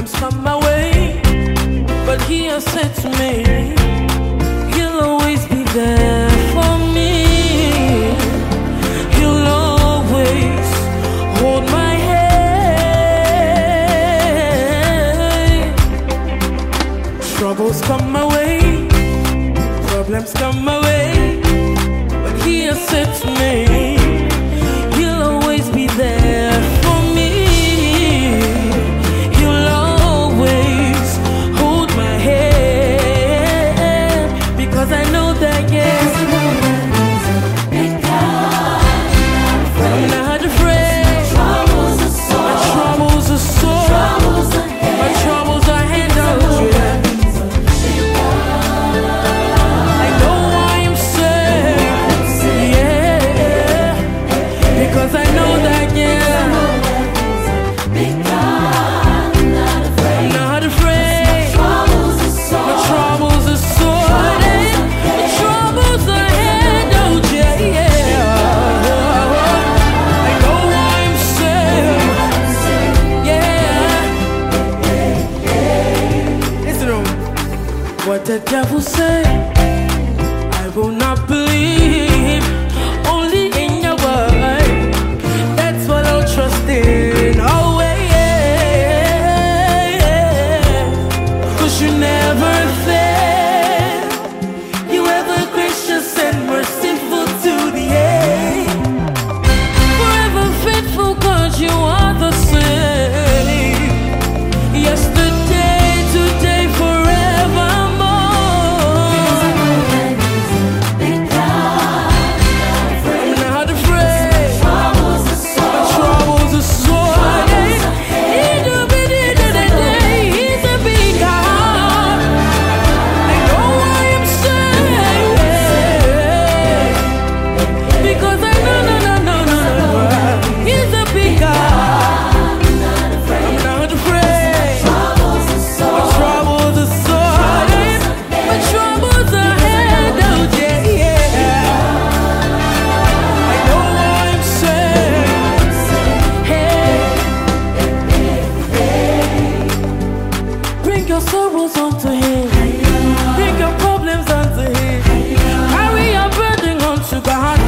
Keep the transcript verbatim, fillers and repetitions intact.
Problems come my way, but He has said to me, He'll always be there for me. He'll always hold my hand. Troubles come my way, problems come my way, but He has said to me, He'll always be there for me. He'll always hold my hand, because I know that, yes, I'm not afraid. My troubles are sore, my troubles are handled, yeah. I know I am safe, yeah, because I know that, yeah, I'm not afraid. My troubles are sorted, my troubles are handled, yeah, yeah. I know I'm safe, yeah. Listen to what the devil say, I will not believe. Only in your word, that's what I'll trust in. Oh, yeah, 'cause you never fail. You ever gracious and merciful to the end. Forever faithful, 'cause you are the same. Yesterday, today, forevermore. I'm not afraid. My troubles are sorted. He's a big, He's a big God. I know I am safe, because I know, no, no, no, no, no. He's a big God. I'm not afraid. My troubles are sorted. My troubles are handled, yeah, yeah. I know I'm safe. Hey, bring your sorrows unto Him. Bring your problems unto Him. Carry your burden unto God.